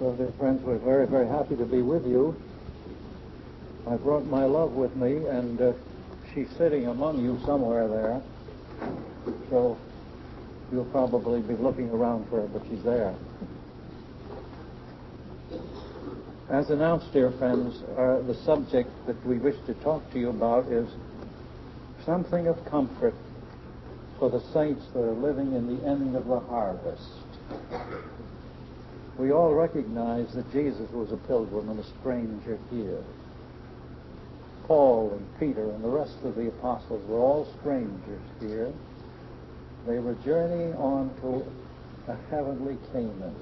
So, dear friends, we're very, very happy to be with you. I brought my love with me, and she's sitting among you somewhere there. So you'll probably be looking around for her, but she's there. As announced, dear friends, the subject that we wish to talk to you about is something of comfort for the saints that are living in the end of the harvest. We all recognize that Jesus was a pilgrim and a stranger here. Paul and Peter and the rest of the apostles were all strangers here. They were journeying on to a heavenly Canaan.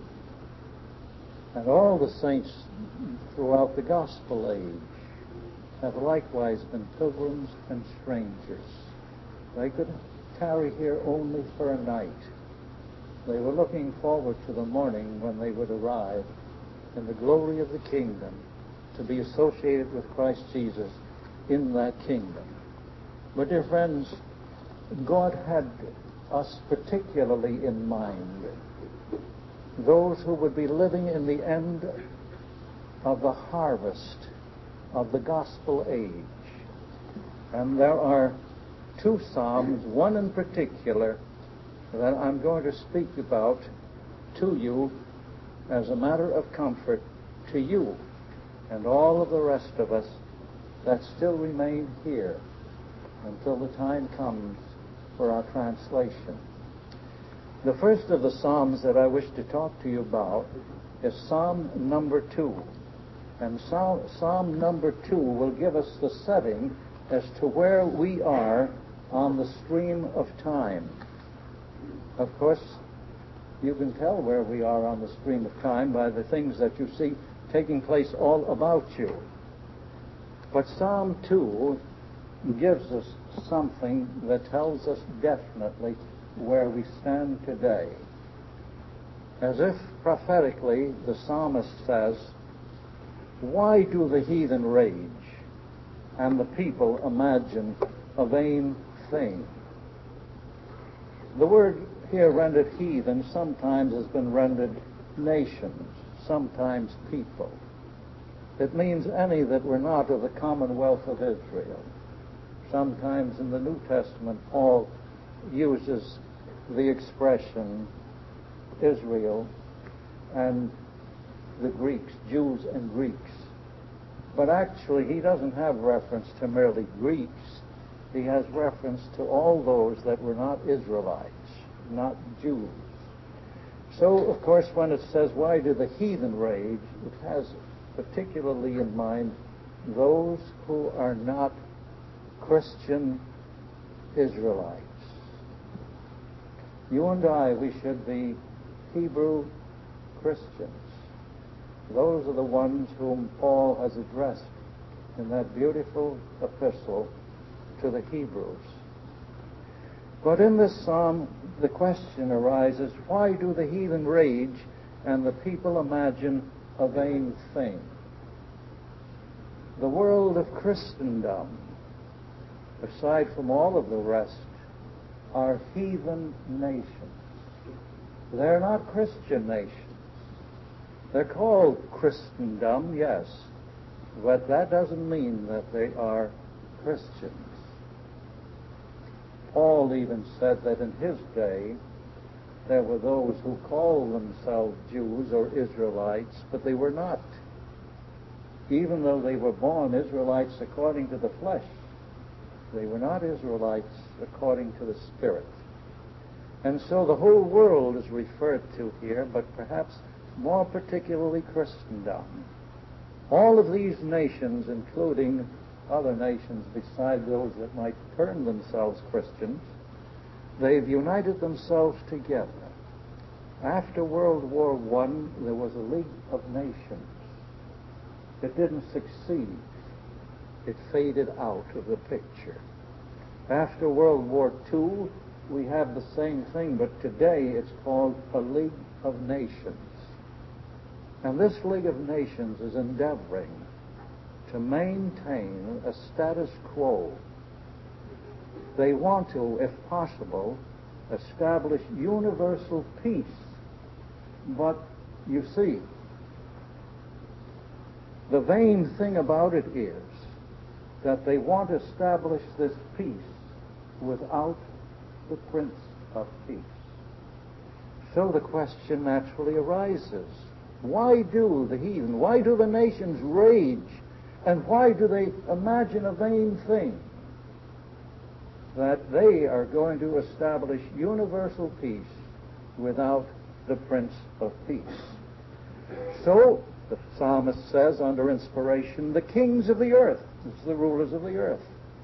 And all the saints throughout the gospel age have likewise been pilgrims and strangers. They could tarry here only for a night. They were looking forward to the morning when they would arrive in the glory of the kingdom to be associated with Christ Jesus in that kingdom. But, dear friends, God had us particularly in mind, those who would be living in the end of the harvest of the gospel age. And there are two psalms, one in particular, that I'm going to speak about to you as a matter of comfort to you and all of the rest of us that still remain here until the time comes for our translation. The first of the Psalms that I wish to talk to you about is Psalm number 2. And Psalm number 2 will give us the setting as to where we are on the stream of time. Of course, you can tell where we are on the stream of time by the things that you see taking place all about you. But Psalm 2 gives us something that tells us definitely where we stand today. As if prophetically, the psalmist says, "Why do the heathen rage and the people imagine a vain thing?" The word here rendered heathen sometimes has been rendered nations, sometimes people. It means any that were not of the commonwealth of Israel. Sometimes in the New Testament, Paul uses the expression Israel and the Greeks, Jews and Greeks. But actually, he doesn't have reference to merely Greeks. He has reference to all those that were not Israelites, not Jews. So, of course, when it says, "Why do the heathen rage?" it has particularly in mind those who are not Christian Israelites. You and I, we should be Hebrew Christians. Those are the ones whom Paul has addressed in that beautiful epistle to the Hebrews. But in this psalm, the question arises, why do the heathen rage and the people imagine a vain thing? The world of Christendom, aside from all of the rest, are heathen nations. They're not Christian nations. They're called Christendom, yes, but that doesn't mean that they are Christians. Paul even said that in his day there were those who called themselves Jews or Israelites, but they were not. Even though they were born Israelites according to the flesh, they were not Israelites according to the Spirit. And so the whole world is referred to here, but perhaps more particularly Christendom. All of these nations, including other nations beside those that might term themselves Christians, they've united themselves together. After World War I, there was a League of Nations. It didn't succeed. It faded out of the picture. After World War II, we have the same thing, but today it's called a League of Nations. And this League of Nations is endeavoring to maintain a status quo. They want to, if possible, establish universal peace. But you see, The vain thing about it is that they want to establish this peace without the Prince of Peace. So the question naturally arises, why do the heathen, why do the nations rage, and why do they imagine a vain thing? That they are going to establish universal peace without the Prince of Peace. So the psalmist says under inspiration, the kings of the earth, this is the rulers of the earth,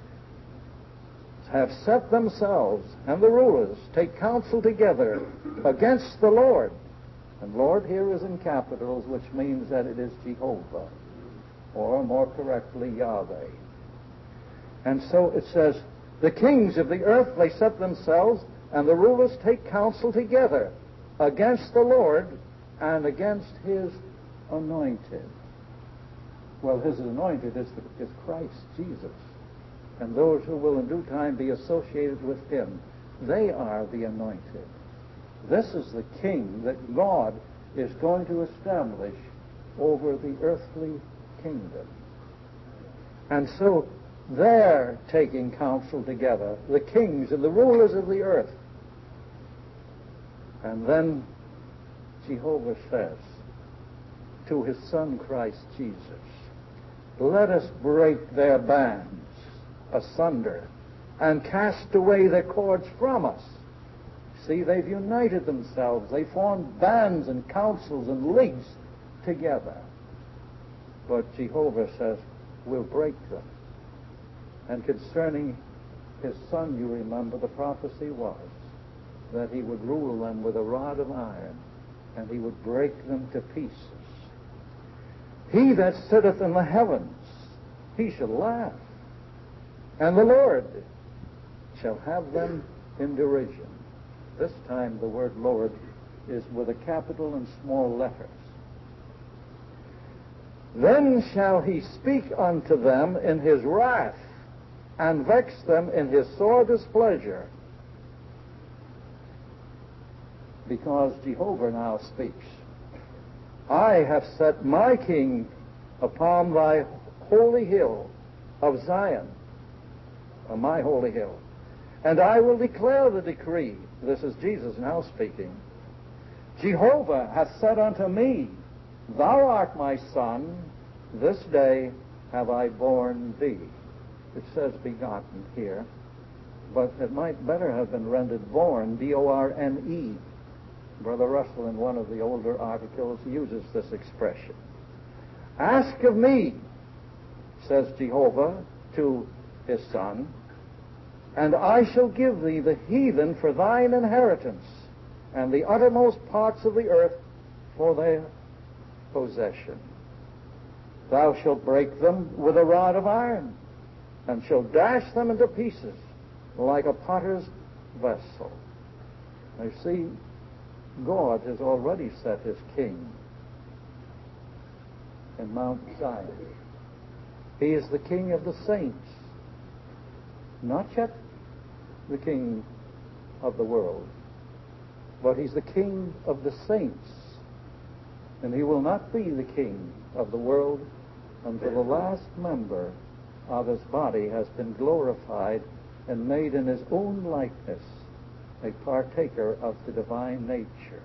have set themselves, and the rulers take counsel together against the Lord. And Lord here is in capitals, which means that it is Jehovah, or more correctly, Yahweh. And so it says, the kings of the earth, they set themselves, and the rulers take counsel together against the Lord and against his anointed. Well, his anointed is Christ Jesus. And those who will in due time be associated with him, they are the anointed. This is the king that God is going to establish over the earthly kingdom. And so they're taking counsel together, the kings and the rulers of the earth. And then Jehovah says to his Son Christ Jesus, let us break their bands asunder and cast away their cords from us. See, they've united themselves. They formed bands and councils and leagues together. But Jehovah says, we'll break them. And concerning his Son, you remember, the prophecy was that he would rule them with a rod of iron, and he would break them to pieces. He that sitteth in the heavens, he shall laugh, and the Lord shall have them in derision. This time the word Lord is with a capital and small letters. Then shall he speak unto them in his wrath, and vex them in his sore displeasure. Because Jehovah now speaks. I have set my king upon thy holy hill of Zion, on my holy hill, and I will declare the decree. This is Jesus now speaking. Jehovah hath said unto me, thou art my son, this day have I born thee. It says begotten here, but it might better have been rendered born, B-O-R-N-E. Brother Russell, in one of the older articles, uses this expression. Ask of me, says Jehovah to his Son, and I shall give thee the heathen for thine inheritance, and the uttermost parts of the earth for their possession. Thou shalt break them with a rod of iron, and shalt dash them into pieces like a potter's vessel. Now see, God has already set his king in Mount Zion. He is the king of the saints, not yet the king of the world, but he's the king of the saints. And he will not be the king of the world until the last member of his body has been glorified and made in his own likeness, a partaker of the divine nature.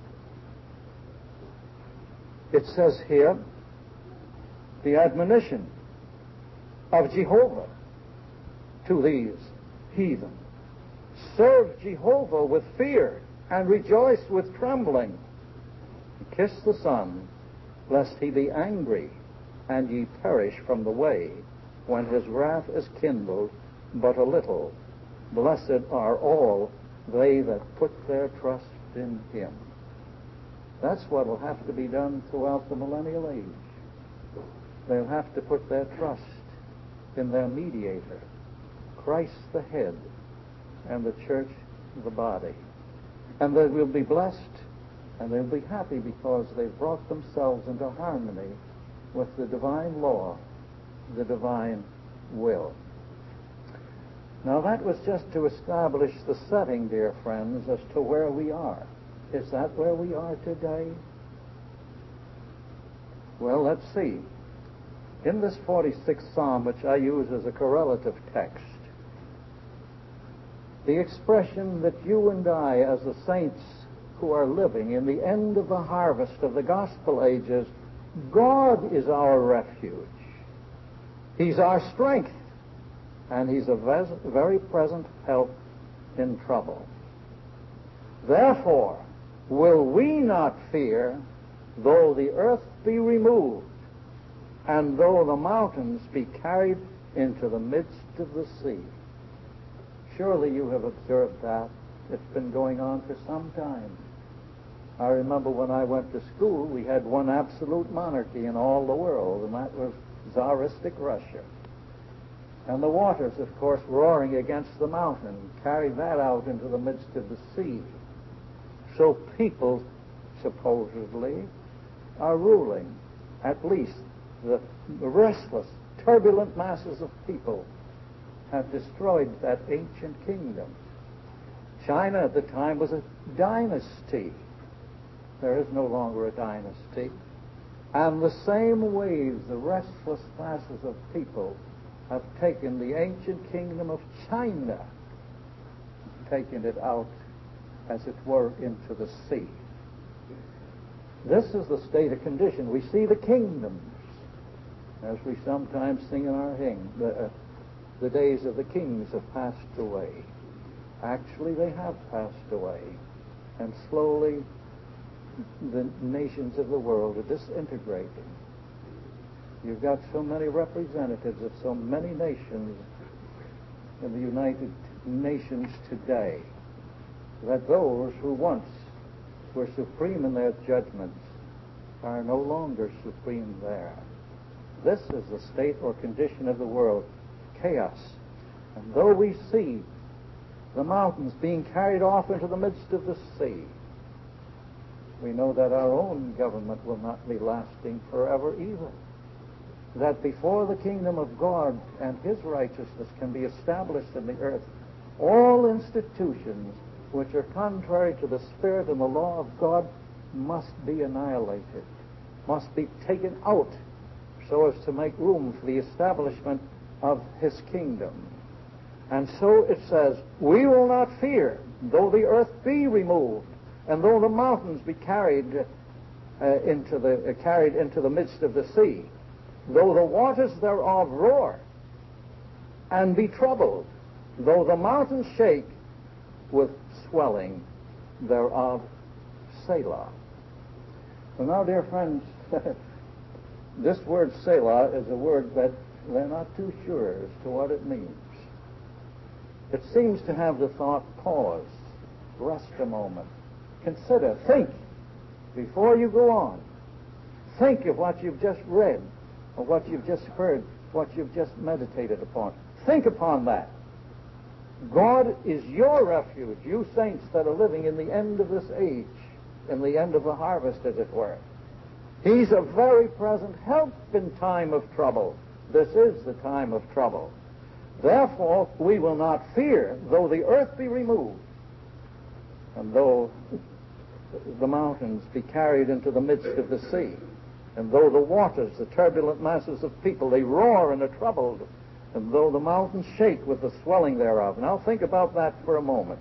It says here, the admonition of Jehovah to these heathen. Serve Jehovah with fear and rejoice with trembling. Kiss the Son, lest he be angry and ye perish from the way, when his wrath is kindled but a little. Blessed are all they that put their trust in him. That's what will have to be done throughout the millennial age. They'll have to put their trust in their mediator, Christ the head, and the church the body. And they will be blessed, and they'll be happy because they've brought themselves into harmony with the divine law, the divine will. Now that was just to establish the setting, dear friends, as to where we are. Is that where we are today? Well, let's see. In this 46th Psalm, which I use as a correlative text, the expression that you and I, as the saints who are living in the end of the harvest of the gospel ages, God is our refuge. He's our strength, and He's a very present help in trouble. Therefore, will we not fear, though the earth be removed, and though the mountains be carried into the midst of the sea? Surely you have observed that. It's been going on for some time. I remember when I went to school, we had one absolute monarchy in all the world, and that was Tsaristic Russia. And the waters, of course, roaring against the mountain, carried that out into the midst of the sea. So people, supposedly, are ruling, at least the restless, turbulent masses of people have destroyed that ancient kingdom. China at the time was a dynasty. There is no longer a dynasty. And the same waves, the restless masses of people, have taken the ancient kingdom of China, taken it out, as it were, into the sea. This is the state of condition. We see the kingdoms, as we sometimes sing in our hymn, the days of the kings have passed away. Actually, they have passed away, and slowly the nations of the world are disintegrating. You've got so many representatives of so many nations in the United Nations today that those who once were supreme in their judgments are no longer supreme there. This is the state or condition of the world, chaos. And though we see the mountains being carried off into the midst of the sea, we know that our own government will not be lasting forever either. That before the kingdom of God and His righteousness can be established in the earth, all institutions which are contrary to the Spirit and the law of God must be annihilated, must be taken out, so as to make room for the establishment of His kingdom. And so it says, we will not fear, though the earth be removed, and though the mountains be carried into the midst of the sea, though the waters thereof roar and be troubled, though the mountains shake with swelling thereof. Selah. Well, now, dear friends, this word Selah is a word that they're not too sure as to what it means. It seems to have the thought, pause, rest a moment, consider, think before you go on. Think of what you've just read, or what you've just heard, what you've just meditated upon. Think upon that. God is your refuge, you saints that are living in the end of this age, in the end of the harvest, as it were. He's a very present help in time of trouble. This is the time of trouble. Therefore, we will not fear, though the earth be removed, and though the mountains be carried into the midst of the sea, and though the waters, the turbulent masses of people, they roar and are troubled, and though the mountains shake with the swelling thereof. Now think about that for a moment.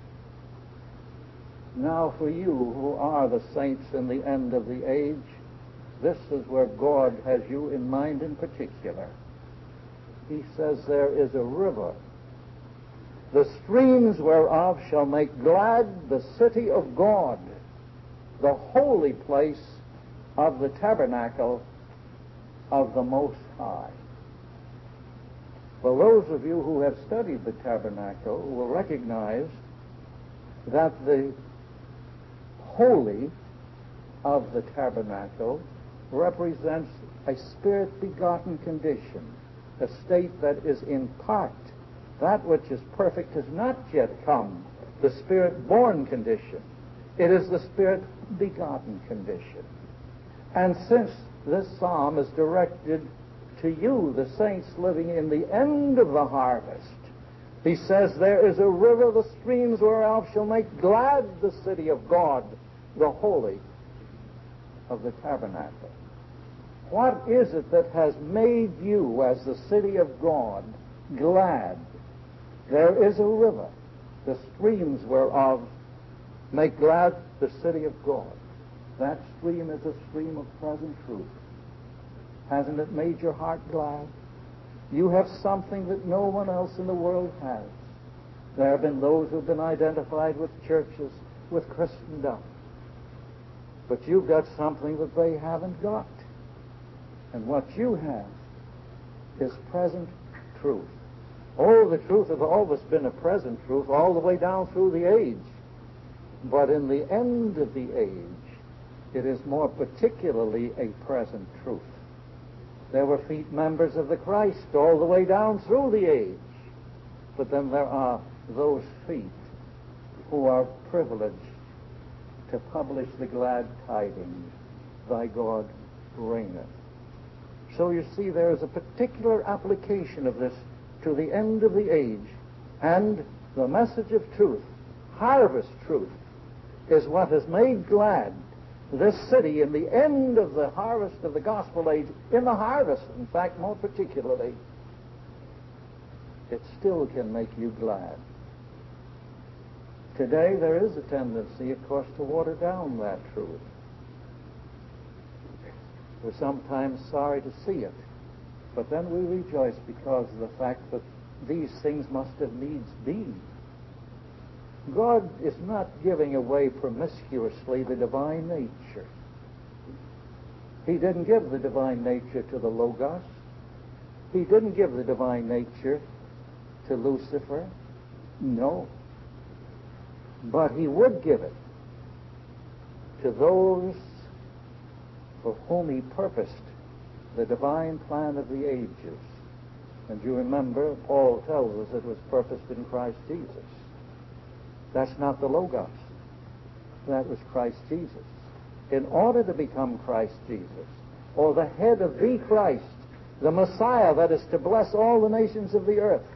Now for you who are the saints in the end of the age, this is where God has you in mind in particular. He says there is a river, the streams whereof shall make glad the city of God, the holy place of the tabernacle of the Most High. Well, those of you who have studied the tabernacle will recognize that the holy of the tabernacle represents a spirit-begotten condition, a state that is in part. That which is perfect has not yet come, the spirit-born condition. It is the spirit-begotten condition. And since this psalm is directed to you, the saints living in the end of the harvest, he says, there is a river, the streams whereof shall make glad the city of God, the holy of the tabernacle. What is it that has made you, as the city of God, glad? There is a river, the streams whereof make glad the city of God. That stream is a stream of present truth. Hasn't it made your heart glad? You have something that no one else in the world has. There have been those who have been identified with churches, with Christendom. But you've got something that they haven't got. And what you have is present truth. Oh, the truth has always been a present truth all the way down through the age. But in the end of the age, it is more particularly a present truth. There were feet members of the Christ all the way down through the age. But then there are those feet who are privileged to publish the glad tidings, thy God reigneth. So you see, there is a particular application of this to the end of the age, and the message of truth, harvest truth, is what has made glad this city in the end of the harvest of the gospel age, in the harvest, in fact, more particularly. It still can make you glad. Today there is a tendency, of course, to water down that truth. We're sometimes sorry to see it, but then we rejoice because of the fact that these things must have needs be. God is not giving away promiscuously the divine nature. He didn't give the divine nature to the Logos. He didn't give the divine nature to Lucifer. No. But he would give it to those for whom he purposed the divine plan of the ages. And you remember, Paul tells us it was purposed in Christ Jesus. That's not the Logos. That was Christ Jesus. In order to become Christ Jesus, or the head of the Christ, the Messiah that is to bless all the nations of the earth,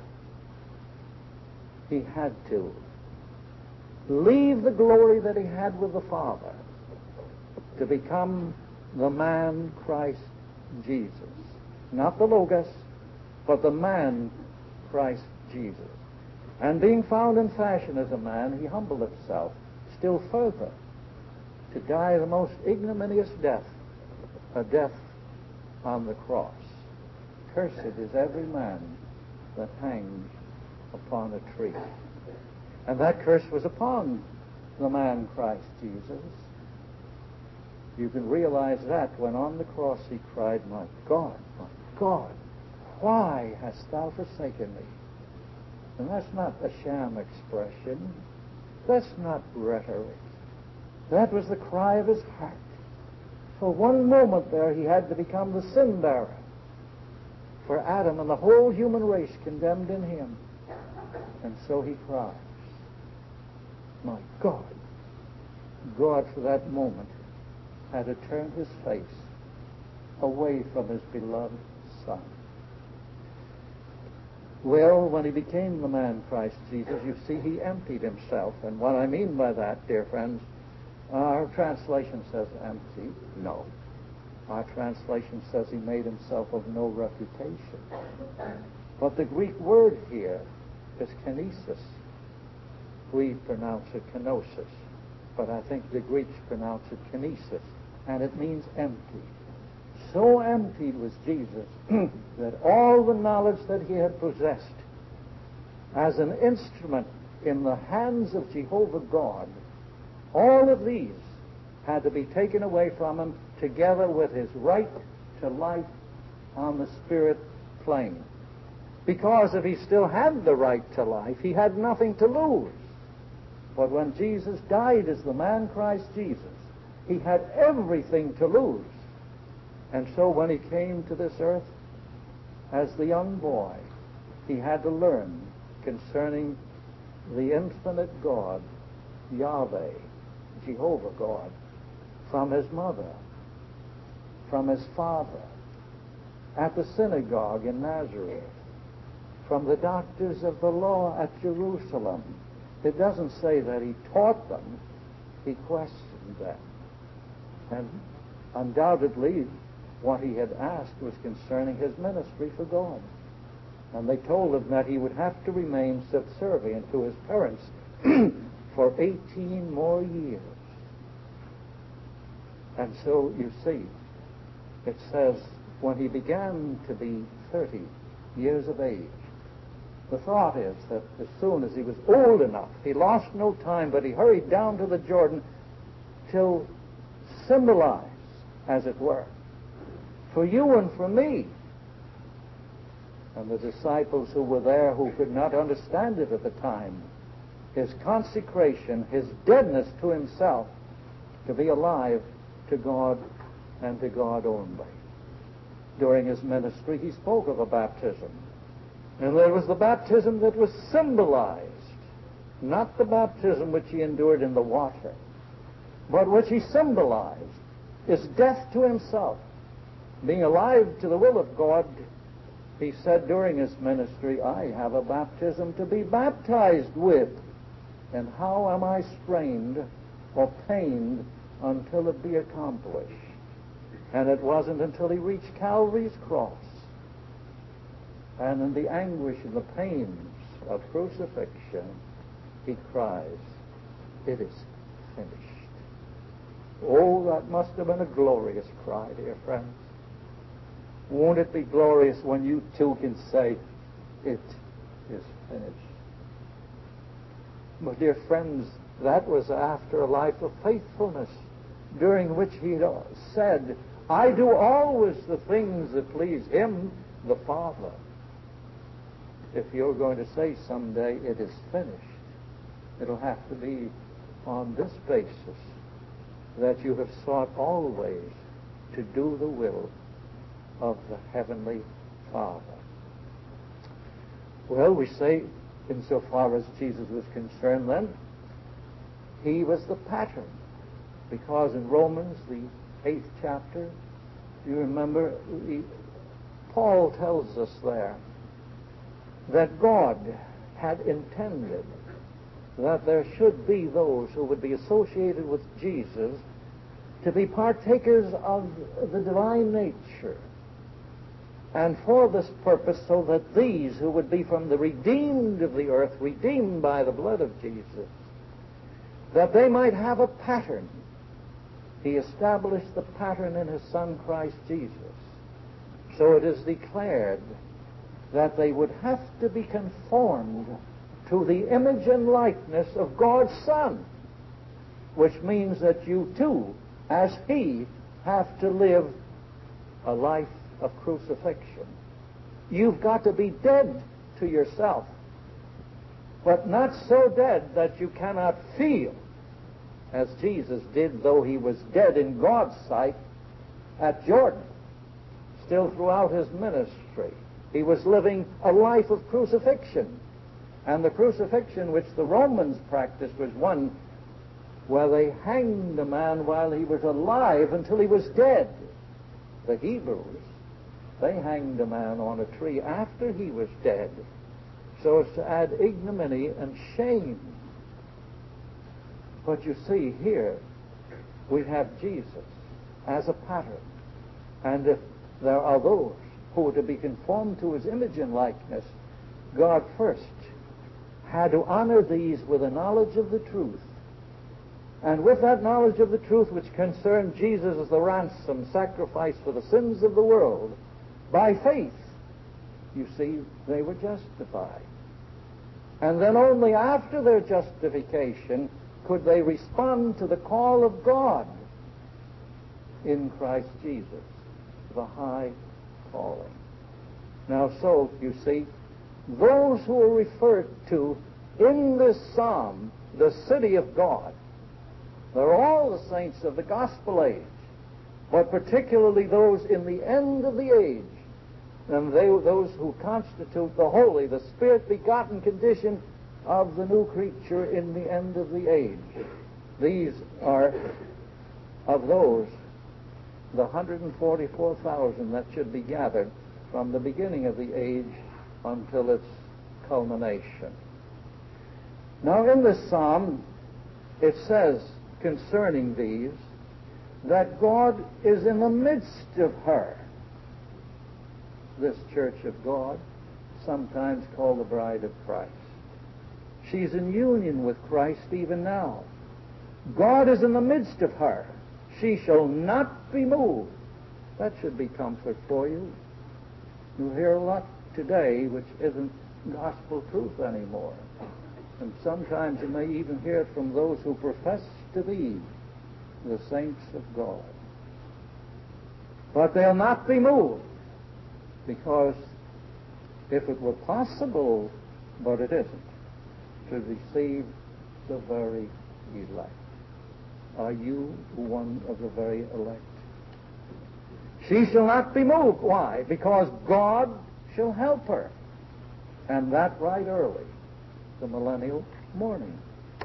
he had to leave the glory that he had with the Father to become the man Christ Jesus. Not the Logos, but the man Christ Jesus. And being found in fashion as a man, he humbled himself still further to die the most ignominious death, a death on the cross. Cursed is every man that hangs upon a tree. And that curse was upon the man Christ Jesus. You can realize that when on the cross he cried, my God, why hast thou forsaken me? And that's not a sham expression. That's not rhetoric. That was the cry of his heart. For one moment there he had to become the sin bearer for Adam and the whole human race condemned in him. And so he cries, my God. God for that moment had to turn his face away from his beloved Son. Well, when he became the man Christ Jesus, you see, he emptied himself. And what I mean by that, dear friends, our translation says empty. No. Our translation says he made himself of no reputation. But the Greek word here is kinesis. We pronounce it kenosis, but I think the Greeks pronounce it kinesis, and it means empty. So emptied was Jesus that all the knowledge that he had possessed as an instrument in the hands of Jehovah God, all of these had to be taken away from him together with his right to life on the spirit plane. Because if he still had the right to life, he had nothing to lose. But when Jesus died as the man Christ Jesus, he had everything to lose. And so when he came to this earth as the young boy, he had to learn concerning the infinite God, Yahweh, Jehovah God, from his mother, from his father, at the synagogue in Nazareth, from the doctors of the law at Jerusalem. It doesn't say that he taught them, he questioned them. And undoubtedly, what he had asked was concerning his ministry for God. And they told him that he would have to remain subservient to his parents for 18 more years. And so, you see, it says, when he began to be 30 years of age, the thought is that as soon as he was old enough, he lost no time, but he hurried down to the Jordan to symbolize, as it were, for you and for me. And the disciples who were there, who could not understand it at the time, his consecration, his deadness to himself, to be alive to God and to God only. During his ministry, he spoke of a baptism. And there was the baptism that was symbolized, not the baptism which he endured in the water, but which he symbolized, is death to himself. Being alive to the will of God, he said during his ministry, I have a baptism to be baptized with. And how am I strained or pained until it be accomplished? And it wasn't until he reached Calvary's cross and in the anguish and the pains of crucifixion, he cries, it is finished. Oh, that must have been a glorious cry, dear friends. Won't it be glorious when you too can say, it is finished? But dear friends, that was after a life of faithfulness, during which he said, I do always the things that please him, the Father. If you're going to say someday it is finished, it'll have to be on this basis, that you have sought always to do the will of the Heavenly Father. Well, we say, insofar as Jesus was concerned then, he was the pattern. Because in Romans, the 8th chapter, do you remember, Paul tells us there that God had intended that there should be those who would be associated with Jesus to be partakers of the divine nature. And for this purpose, so that these who would be from the redeemed of the earth, redeemed by the blood of Jesus, that they might have a pattern. He established the pattern in his Son, Christ Jesus. So it is declared that they would have to be conformed to the image and likeness of God's Son, which means that you too, as he, have to live a life of crucifixion. You've got to be dead to yourself, but not so dead that you cannot feel, as Jesus did, though he was dead in God's sight at Jordan. Still throughout his ministry, he was living a life of crucifixion. And the crucifixion which the Romans practiced was one where they hanged a man while he was alive until he was dead. The Hebrews, they hanged a man on a tree after he was dead, so as to add ignominy and shame. But you see, here we have Jesus as a pattern. And if there are those who are to be conformed to his image and likeness, God first had to honor these with a knowledge of the truth. And with that knowledge of the truth which concerned Jesus as the ransom sacrifice for the sins of the world, by faith, you see, they were justified. And then only after their justification could they respond to the call of God in Christ Jesus, the high calling. Now, so, you see, those who are referred to in this psalm, the city of God, they're all the saints of the gospel age, but particularly those in the end of the age, and those who constitute the holy, the Spirit-begotten condition of the new creature in the end of the age. These are of those, the 144,000 that should be gathered from the beginning of the age until its culmination. Now, in this psalm, it says concerning these that God is in the midst of her. This church of God, sometimes called the bride of Christ. She's in union with Christ even now. God is in the midst of her. She shall not be moved. That should be comfort for you. You hear a lot today which isn't gospel truth anymore. And sometimes you may even hear it from those who profess to be the saints of God. But they'll not be moved, because if it were possible, but it isn't, to receive the very elect. Are you one of the very elect? She shall not be moved. Why? Because God shall help her. And that right early, the millennial morning.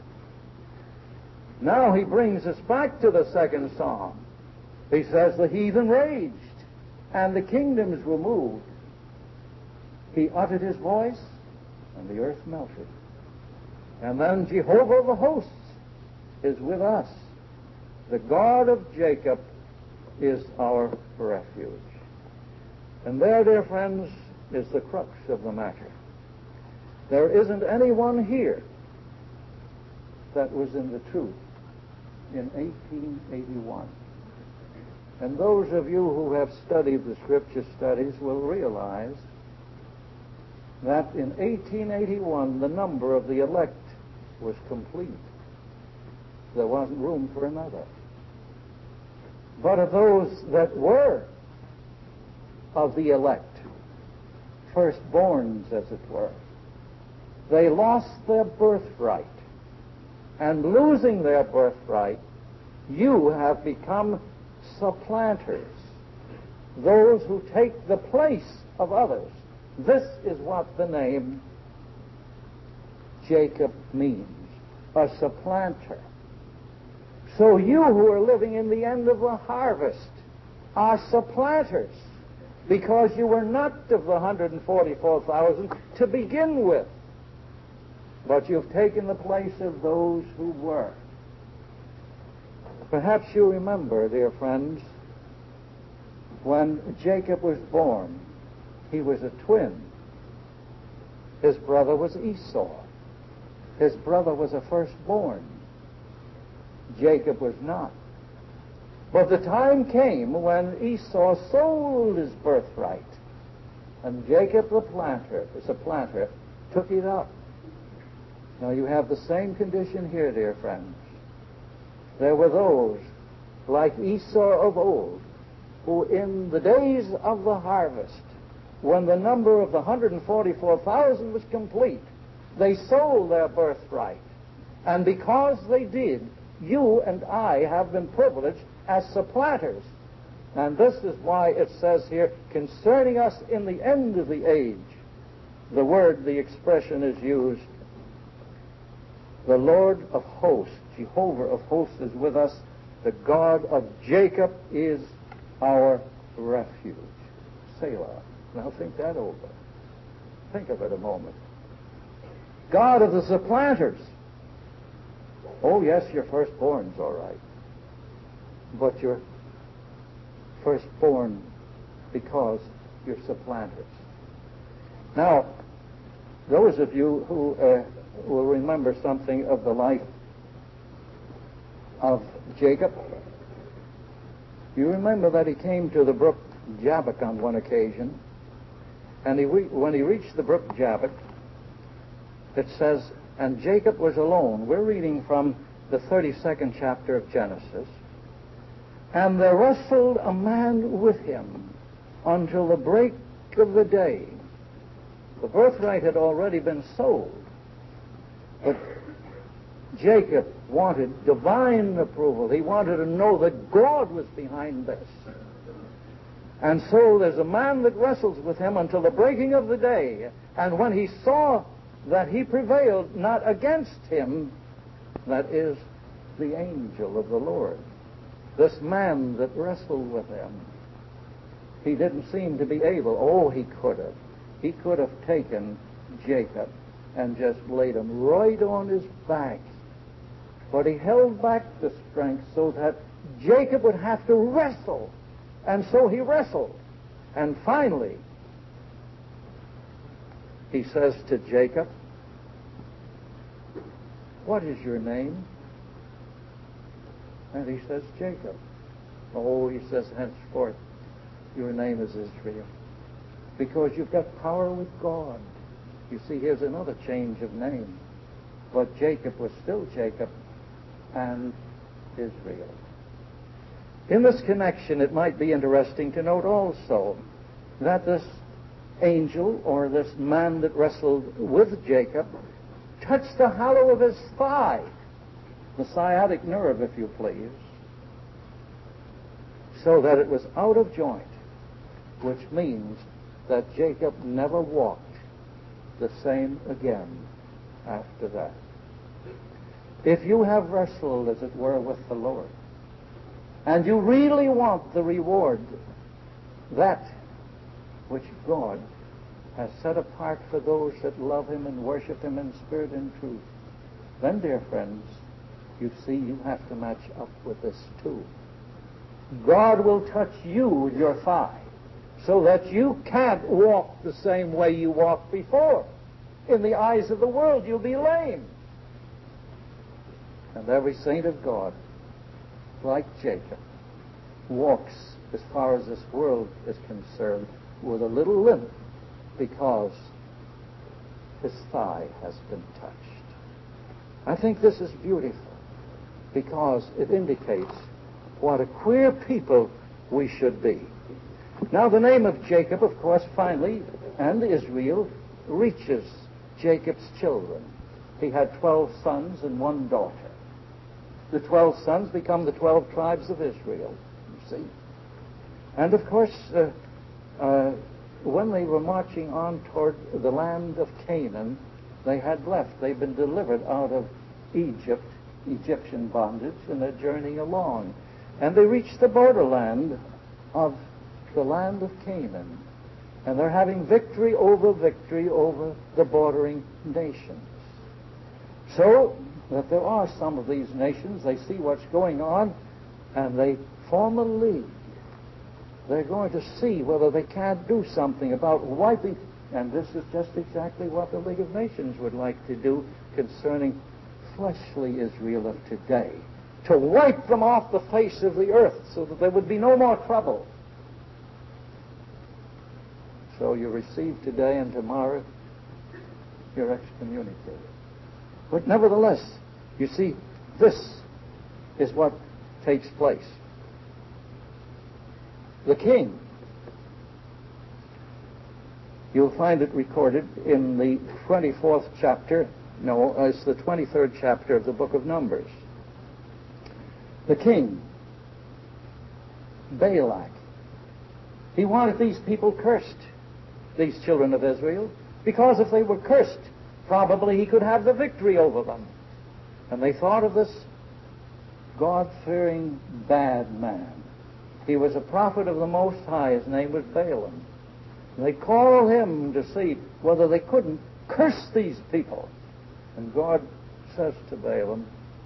Now he brings us back to the second psalm. He says, the heathen raged, and the kingdoms were moved. He uttered his voice, and the earth melted. And then Jehovah of the hosts is with us. The God of Jacob is our refuge. And there, dear friends, is the crux of the matter. There isn't anyone here that was in the truth in 1881. And those of you who have studied the Scripture studies will realize that in 1881 the number of the elect was complete. There wasn't room for another. But of those that were of the elect, firstborns as it were, they lost their birthright. And losing their birthright, you have become supplanters, those who take the place of others. This is what the name Jacob means, a supplanter. So you who are living in the end of the harvest are supplanters, because you were not of the 144,000 to begin with, but you've taken the place of those who were. Perhaps you remember, dear friends, when Jacob was born, he was a twin. His brother was Esau. His brother was a firstborn. Jacob was not. But the time came when Esau sold his birthright, and Jacob the supplanter, took it up. Now you have the same condition here, dear friends. There were those, like Esau of old, who in the days of the harvest, when the number of the 144,000 was complete, they sold their birthright. And because they did, you and I have been privileged as supplanters. And this is why it says here, concerning us in the end of the age, the expression is used, the Lord of hosts, Jehovah of hosts is with us. The God of Jacob is our refuge. Selah. Now think that over. Think of it a moment. God of the supplanters. Oh, yes, your firstborn's all right. But you're firstborn because you're supplanters. Now, those of you who will remember something of the life of Jacob, you remember that he came to the brook Jabbok on one occasion, and when he reached the brook Jabbok, it says, and Jacob was alone. We're reading from the 32nd chapter of Genesis. And there wrestled a man with him until the break of the day. The birthright had already been sold. But Jacob wanted divine approval. He wanted to know that God was behind this. And so there's a man that wrestles with him until the breaking of the day. And when he saw that he prevailed not against him, that is the angel of the Lord, this man that wrestled with him, he didn't seem to be able. Oh, he could have. He could have taken Jacob and just laid him right on his back. But he held back the strength so that Jacob would have to wrestle. And so he wrestled. And finally, he says to Jacob, "What is your name?" And he says, "Jacob." "Oh," he says, "henceforth your name is Israel, because you've got power with God." You see, here's another change of name. But Jacob was still Jacob and Israel. In this connection, it might be interesting to note also that this angel, or this man that wrestled with Jacob, touched the hollow of his thigh, the sciatic nerve, if you please, so that it was out of joint, which means that Jacob never walked the same again after that. If you have wrestled, as it were, with the Lord, and you really want the reward, that which God has set apart for those that love Him and worship Him in spirit and truth, then, dear friends, you see, you have to match up with this too. God will touch you with your thigh so that you can't walk the same way you walked before. In the eyes of the world, you'll be lame. And every saint of God, like Jacob, walks, as far as this world is concerned, with a little limp because his thigh has been touched. I think this is beautiful because it indicates what a queer people we should be. Now, the name of Jacob, of course, finally, and Israel, reaches Jacob's children. He had 12 sons and 1 daughter. The 12 sons become the 12 tribes of Israel, you see. And, of course, when they were marching on toward the land of Canaan, they had left. They'd been delivered out of Egypt, Egyptian bondage, and they're journeying along. And they reached the borderland of the land of Canaan. And they're having victory over the bordering nations. So that there are some of these nations, they see what's going on, and they form a league. They're going to see whether they can't do something about wiping, and this is just exactly what the League of Nations would like to do concerning fleshly Israel of today, to wipe them off the face of the earth so that there would be no more trouble. So you receive today, and tomorrow you're excommunicated. But nevertheless, you see, this is what takes place. The king, you'll find it recorded in the 24th chapter, it's the 23rd chapter of the book of Numbers. The king, Balak, he wanted these people cursed, these children of Israel, because if they were cursed, probably he could have the victory over them. And they thought of this God-fearing bad man. He was a prophet of the Most High. His name was Balaam. And they called him to see whether they couldn't curse these people. And God says to Balaam,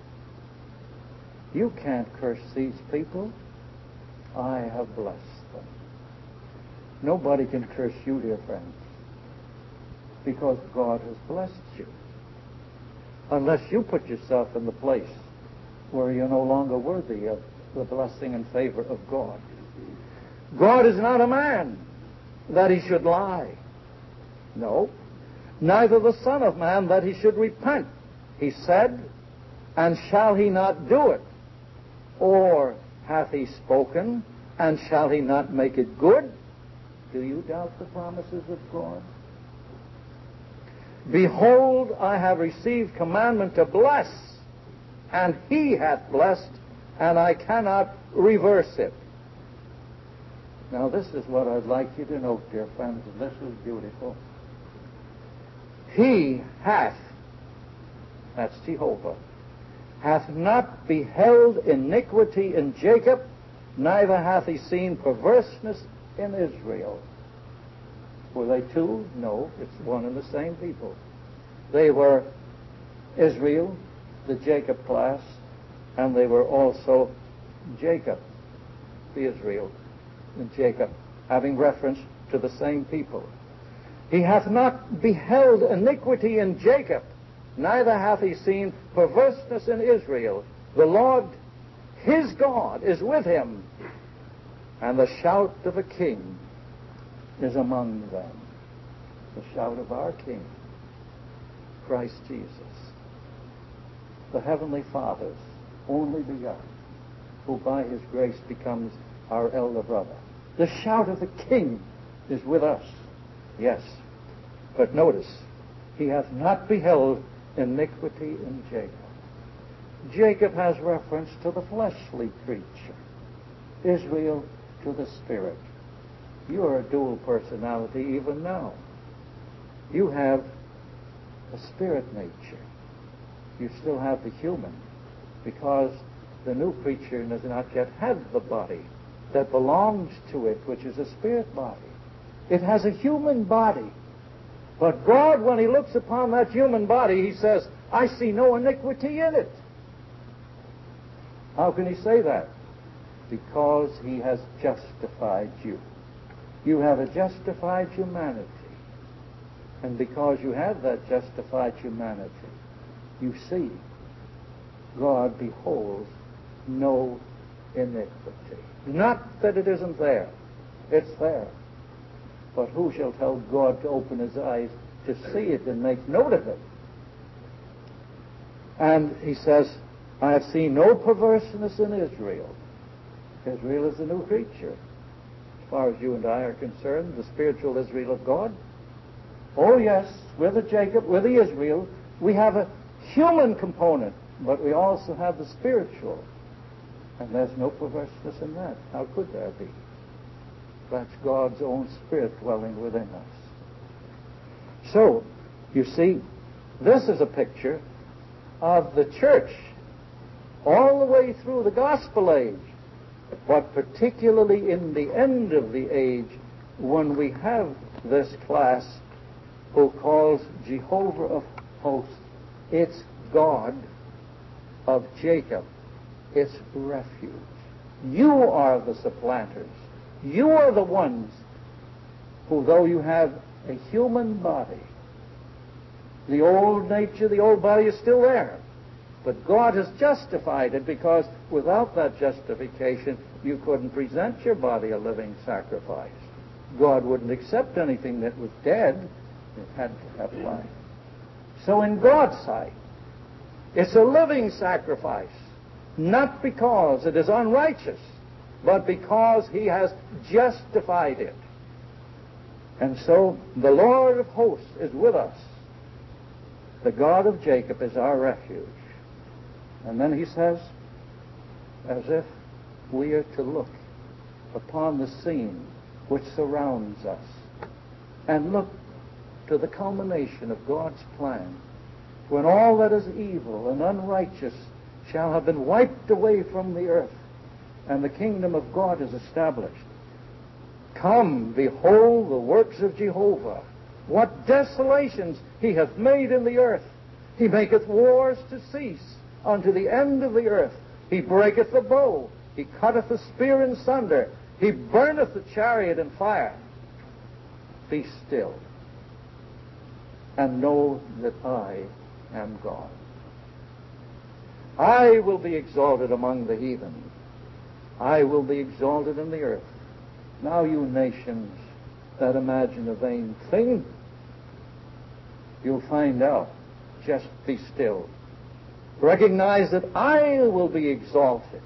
"You can't curse these people. I have blessed them." Nobody can curse you, dear friends, because God has blessed you. Unless you put yourself in the place where you're no longer worthy of the blessing and favor of God. God is not a man that he should lie. No. Neither the Son of Man that he should repent. He said, and shall he not do it? Or hath he spoken, and shall he not make it good? Do you doubt the promises of God? Behold, I have received commandment to bless, and he hath blessed, and I cannot reverse it. Now, this is what I'd like you to note, dear friends, and this is beautiful. He hath, that's Jehovah, hath not beheld iniquity in Jacob, neither hath he seen perverseness in Israel. Were they two? No, it's one and the same people. They were Israel, the Jacob class, and they were also Jacob, Israel, and Jacob, having reference to the same people. He hath not beheld iniquity in Jacob, neither hath he seen perverseness in Israel. The Lord, his God, is with him, and the shout of a king is among them. The shout of our King, Christ Jesus, the Heavenly Father's only begotten, who by his grace becomes our elder brother. The shout of the King is with us, yes. But notice, he hath not beheld iniquity in Jacob. Jacob has reference to the fleshly creature, Israel to the spirit. You are a dual personality even now. You have a spirit nature. You still have the human, because the new creature does not yet have the body that belongs to it, which is a spirit body. It has a human body. But God, when he looks upon that human body, he says, I see no iniquity in it. How can he say that? Because he has justified you. You have a justified humanity. And because you have that justified humanity, you see, God beholds no iniquity. Not that it isn't there. It's there. But who shall tell God to open his eyes to see it and make note of it? And he says, I have seen no perverseness in Israel. Israel is the new creature. As far as you and I are concerned, the spiritual Israel of God. Oh yes, we're the Jacob, we're the Israel. We have a human component, but we also have the spiritual. And there's no perverseness in that. How could there be? That's God's own Spirit dwelling within us. So, you see, this is a picture of the church all the way through the gospel age, but particularly in the end of the age, when we have this class who calls Jehovah of hosts its God of Jacob, its refuge. You are the supplanters. You are the ones who, though you have a human body, the old nature, the old body is still there. But God has justified it, because without that justification, you couldn't present your body a living sacrifice. God wouldn't accept anything that was dead. It had to have life. So in God's sight, it's a living sacrifice, not because it is unrighteous, but because he has justified it. And so the Lord of hosts is with us. The God of Jacob is our refuge. And then he says, as if we are to look upon the scene which surrounds us and look to the culmination of God's plan, when all that is evil and unrighteous shall have been wiped away from the earth, and the kingdom of God is established. Come, behold the works of Jehovah. What desolations he hath made in the earth. He maketh wars to cease unto the end of the earth. He breaketh the bow. He cutteth the spear in sunder. He burneth the chariot in fire. Be still, and know that I am God. I will be exalted among the heathen. I will be exalted in the earth. Now, you nations that imagine a vain thing, you'll find out. Just be still. Recognize that I will be exalted.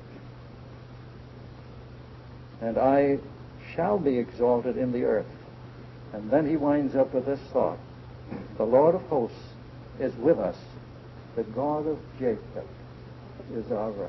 And I shall be exalted in the earth. And then he winds up with this thought. The Lord of hosts is with us. The God of Jacob is our refuge.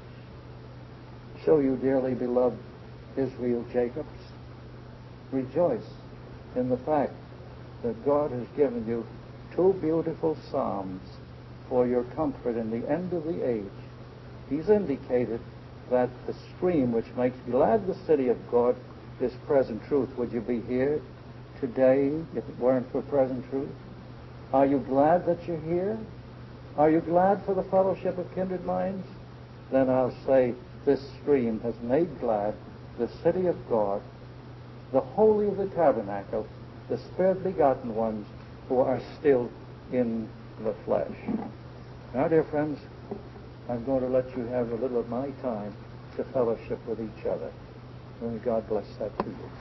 So you dearly beloved Israel Jacobs, rejoice in the fact that God has given you two beautiful psalms for your comfort in the end of the age. He's indicated that the stream which makes glad the city of God is present truth. Would you be here today if it weren't for present truth? Are you glad that you're here? Are you glad for the fellowship of kindred minds? Then I'll say, this stream has made glad the city of God, the holy of the tabernacle, the Spirit-begotten ones who are still in the flesh. Now, dear friends, I'm going to let you have a little of my time to fellowship with each other. May God bless that to you.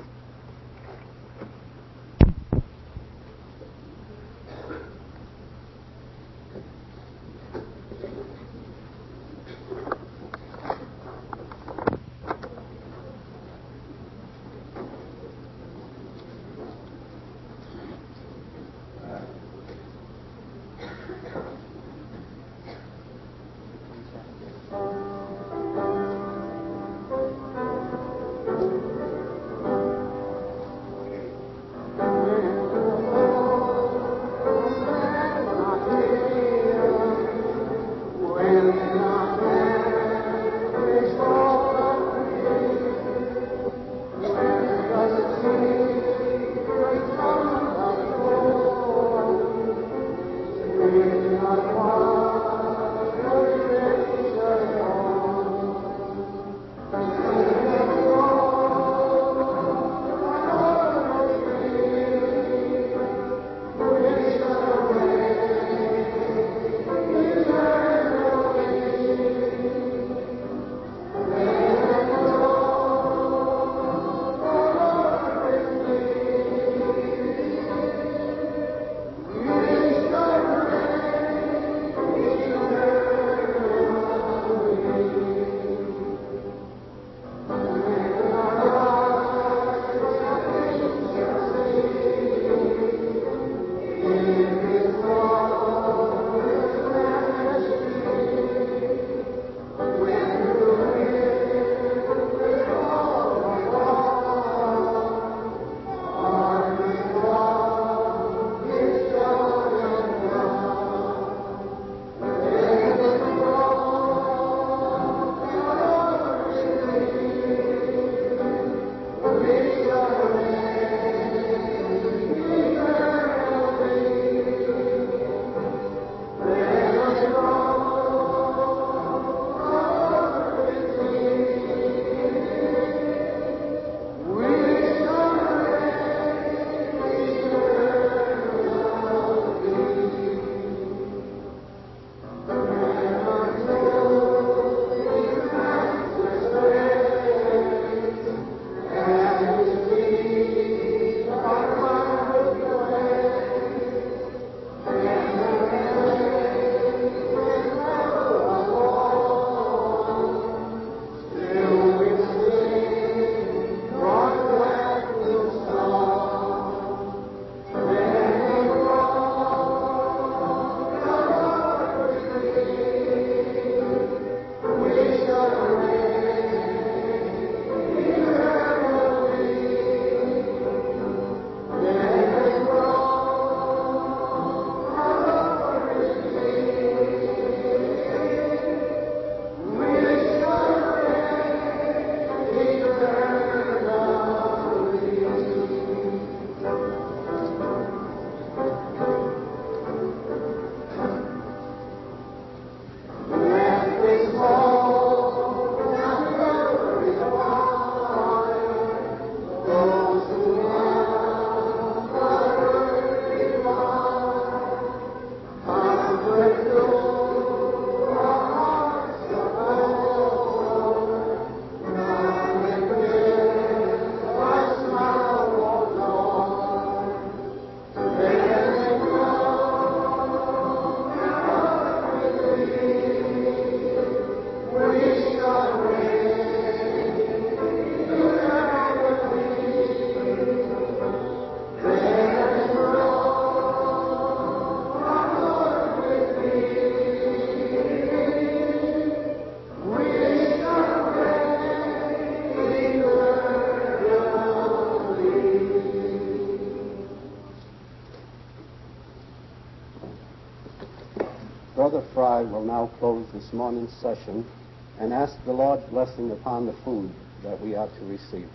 Brother Fry will now close this morning's session and ask the Lord's blessing upon the food that we are to receive.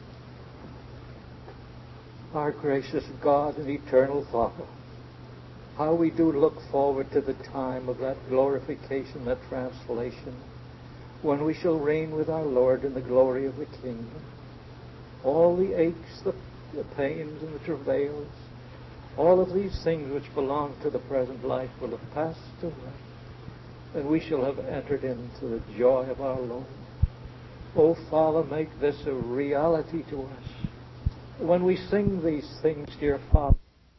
Our gracious God and eternal Father, How we do look forward to the time of that glorification, that translation, when we shall reign with our Lord in the glory of the kingdom. All the aches, the pains, and the travails, all of these things which belong to the present life will have passed away, and we shall have entered into the joy of our Lord. Oh, Father, make this a reality to us. When we sing these things, dear Father,